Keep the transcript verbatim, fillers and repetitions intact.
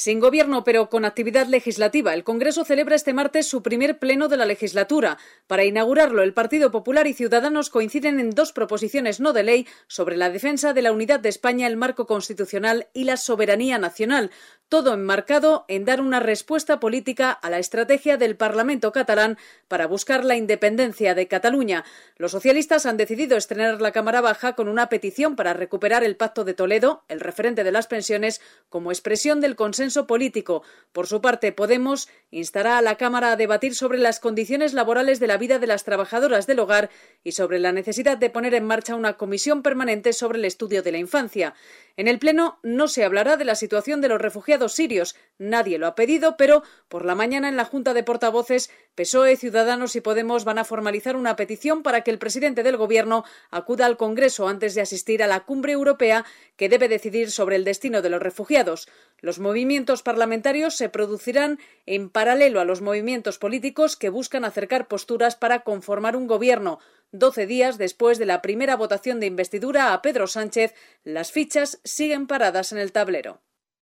Sin gobierno, pero con actividad legislativa, el Congreso celebra este martes su primer pleno de la legislatura. Para inaugurarlo, el Partido Popular y Ciudadanos coinciden en dos proposiciones no de ley sobre la defensa de la unidad de España, el marco constitucional y la soberanía nacional. Todo enmarcado en dar una respuesta política a la estrategia del Parlamento catalán para buscar la independencia de Cataluña. Los socialistas han decidido estrenar la Cámara Baja con una petición para recuperar el Pacto de Toledo, el referente de las pensiones, como expresión del consenso político. Por su parte, Podemos instará a la Cámara a debatir sobre las condiciones laborales de la vida de las trabajadoras del hogar y sobre la necesidad de poner en marcha una comisión permanente sobre el estudio de la infancia. En el Pleno no se hablará de la situación de los refugiados sirios. Nadie lo ha pedido, pero por la mañana en la Junta de Portavoces, P S O E, Ciudadanos y Podemos van a formalizar una petición para que el presidente del Gobierno acuda al Congreso antes de asistir a la cumbre europea que debe decidir sobre el destino de los refugiados. Los movimientos parlamentarios se producirán en paralelo a los movimientos políticos que buscan acercar posturas para conformar un gobierno. Doce días después de la primera votación de investidura a Pedro Sánchez, las fichas siguen paradas en el tablero.